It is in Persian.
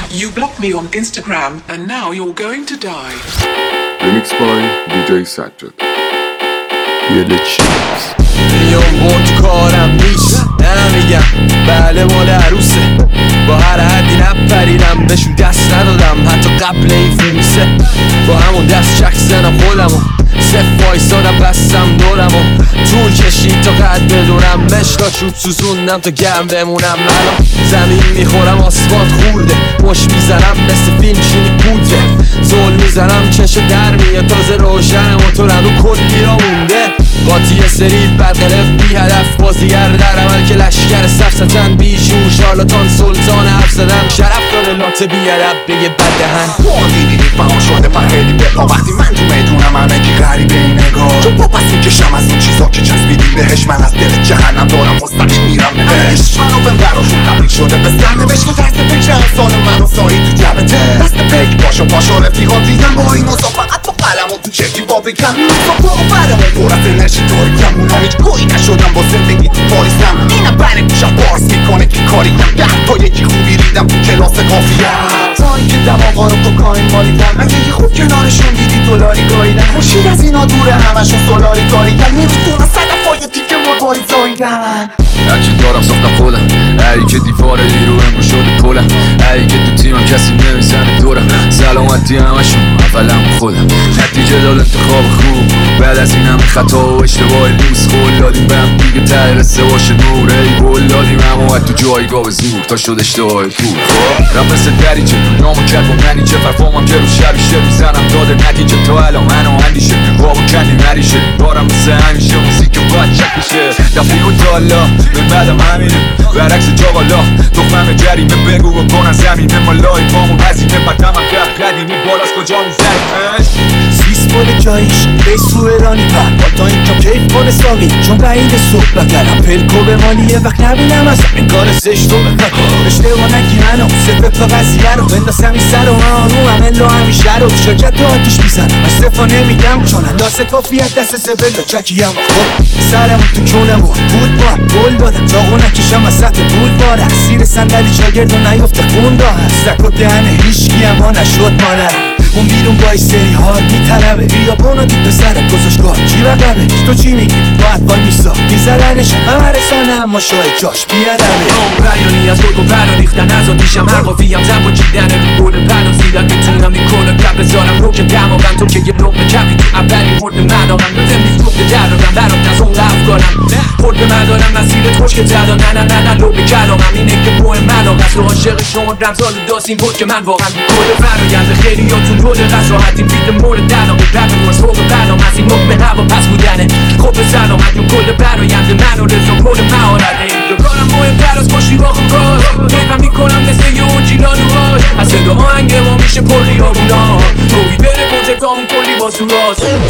You blocked me on Instagram and now you're going to die. Remix by DJ Sajjad. یه چیز میام با تو کارم نیست نمیگم بله مال عروسه با هر حدی نپریدم بهشون دست ندادم حتی قبل این فروسه با همون دست چک زنم خودمو صف وایسادم بستم دورمو طول کشید تا قد بدونم مشتا چوب سوزوندم تا گرم بمونم الان زمین میخورم آسفالت خورده مش میزنم مثل فیلم شینی پودره زول میزنم چشو در میاد تازه روشن موتورم رو کلی را مونده قاطی سری برقرف بی هدف بازیگر در عمل که لشکر سفستن بیشون شارلاتان سلطان حرف زدن شرف داره لات بی هدف بگه بدهن دیدی فهم شده فهیدی بپا وقتی من تو میدونم همه کی غریبه این نگاه چون پا پس میکشم از این چیزا که چسبیدی بهش من از دل جهنم دارم مستقیم میرم نهش منو بهم براشون تبریک شده به سرنوشت و دست پیچه انسان منو سایی تو جبته دست پیک پاشو رفیقات ریدن با این اوزا فقط با قلم و تو چکی با بگم با برمون پر از انرژی طوری کمونم هیچ گویی نشدم با زندگی تو پاریسم اینم بره گوشم بارس میکنه که کاریم ده تا یکی خوبی ریدم تو کلاس کافیم تا اینکه دماغا رو کوکائین مالیدم اگه یه خوب کنارشون دیدی دلاری گاییدن خوشید از اینا دوره همشون سولاری کاریدن نمیتونم صدفای تیکه مرباری زاییدن هرچی دارم ساختم خودم ای که دیواره رو امرو شده پولم ای که تو تیمم کسی نمیزنه دورم سلامتی همشون اولم خودم نتیجه داد انتخاب خوب بعد از این همه خطا و اشتباه لوس خول دادیم به هم دیگه ته رسه باشه نور ای گل دادیم همه تو جایگاه به زور تا شد اشتباه پول رم مثل دریچه نامو کرد با منیچه فرفامم که رو شبیشه میزنم داده نتیجه تا الان منو اندیشه خواب و کندی نریشه دارم مثل همیشه موسیک باید چک میشه دفعه و دالا من بعدم همینه برعکس جاقالا تخمم جریمه بگو و کنن زمینه مالای پامو هزینه بدم هم کرد قدیمی بالاست کجا میزنیمش سیس بال جایش بیس رو ایرانی پر تا این کم کیف کنه ساقی چون بعید صبح بگرم پلکو به مالیه وقت نبینم از این کار زشت رو بکن اشتباه نگی منو صفت تا قضیه رو بندازم این سر و رو همه لا همیشه رو شرکت رو آتیش میزنم استفا نمیدم چون اندازه کافیت دست سبل و چکیم خب سرم تو کونم بود با گل دادم چاقو نکشم از سطح بود باره سیر صندلی شاگرد و نیفته خون دا هست سک و دهنه هیچکی اما نشد مانه اون بیرون با سری حال میطلبه بیا بونا دید به سرم گذاشگاه چی بقبه تو چی میگی باید با میسا میزرنش همه رسانه اما شای جاش بیادمه بیانی از گرگ و برا ریختن از آتیشم هر قافیم زن با چیدن رو گل پردازیدن میتونم میکنم کپ بذارم رو که دماغم تو که یه لقمه کپی تو اولی مرد مدارم بزم نیست گفته درارم برات از اون افکارم خود به مدارم مسیرت خوش که زدم نه لبه کلامم اینه که مهم مدام از رو عاشق شما رمزال داستین بود که من واقعا کل فرایند خیلیاتون رول قصد راحتیم بیده مورد دلام رب رو از فوق برام از این مقبه هوا پس بودنه خب به سلامت اون کل برایند من و رزا کل مهارت اینجا کارم مهمتر از کشی با خوکار کیفم میکنم مثل یه اون جیلان و هاش از صدا آهنگ ما میشه پلی آبونا روی بره کنتکامون کلی با سوراز